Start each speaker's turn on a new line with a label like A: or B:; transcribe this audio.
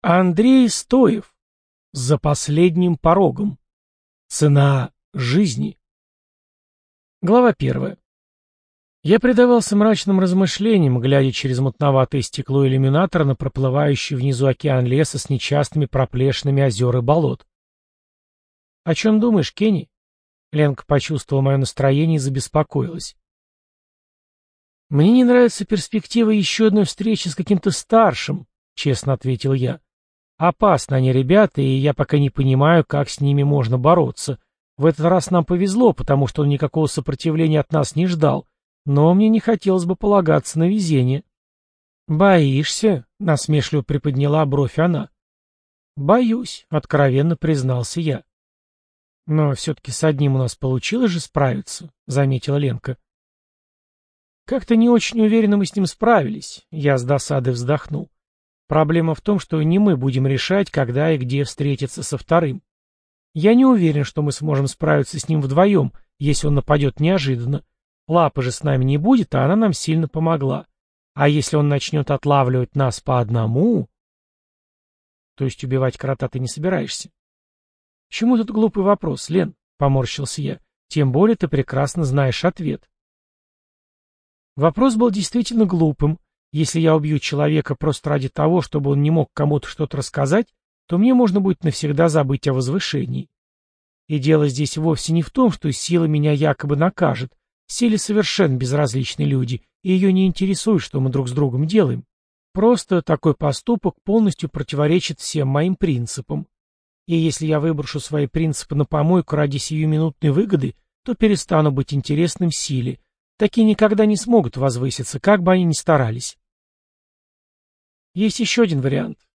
A: Андрей Стоев. За последним порогом. Цена жизни. Глава 1. Я предавался мрачным размышлениям, глядя через мутноватое стекло иллюминатора на проплывающий внизу океан леса с нечастыми проплешинами озер и болот. «О чем думаешь, Кенни?» Ленка почувствовала мое настроение и забеспокоилась. «Мне не нравится перспектива еще одной встречи с каким-то старшим», — честно ответил я. «Опасны они, ребята, и я пока не понимаю, как с ними можно бороться. В этот раз нам повезло, потому что он никакого сопротивления от нас не ждал, но мне не хотелось бы полагаться на везение». «Боишься?» — насмешливо приподняла бровь она. «Боюсь», — откровенно признался я. «Но все-таки с одним у нас получилось же справиться», — заметила Ленка. «Как-то не очень уверенно мы с ним справились», — я с досадой вздохнул. «Проблема в том, что не мы будем решать, когда и где встретиться со вторым. Я не уверен, что мы сможем справиться с ним вдвоем, если он нападет неожиданно. Лапы же с нами не будет, а она нам сильно помогла. А если он начнет отлавливать нас по одному...» «То есть убивать крота ты не собираешься?» «Чему тут глупый вопрос, Лен?» — поморщился я. «Тем более ты прекрасно знаешь ответ». Вопрос был действительно глупым. Если я убью человека просто ради того, чтобы он не мог кому-то что-то рассказать, то мне можно будет навсегда забыть о возвышении. И дело здесь вовсе не в том, что сила меня якобы накажет. Силе совершенно безразличны люди, и ее не интересует, что мы друг с другом делаем. Просто такой поступок полностью противоречит всем моим принципам. И если я выброшу свои принципы на помойку ради сиюминутной выгоды, то перестану быть интересным силе. Такие никогда не смогут возвыситься, как бы они ни старались. Есть еще один вариант.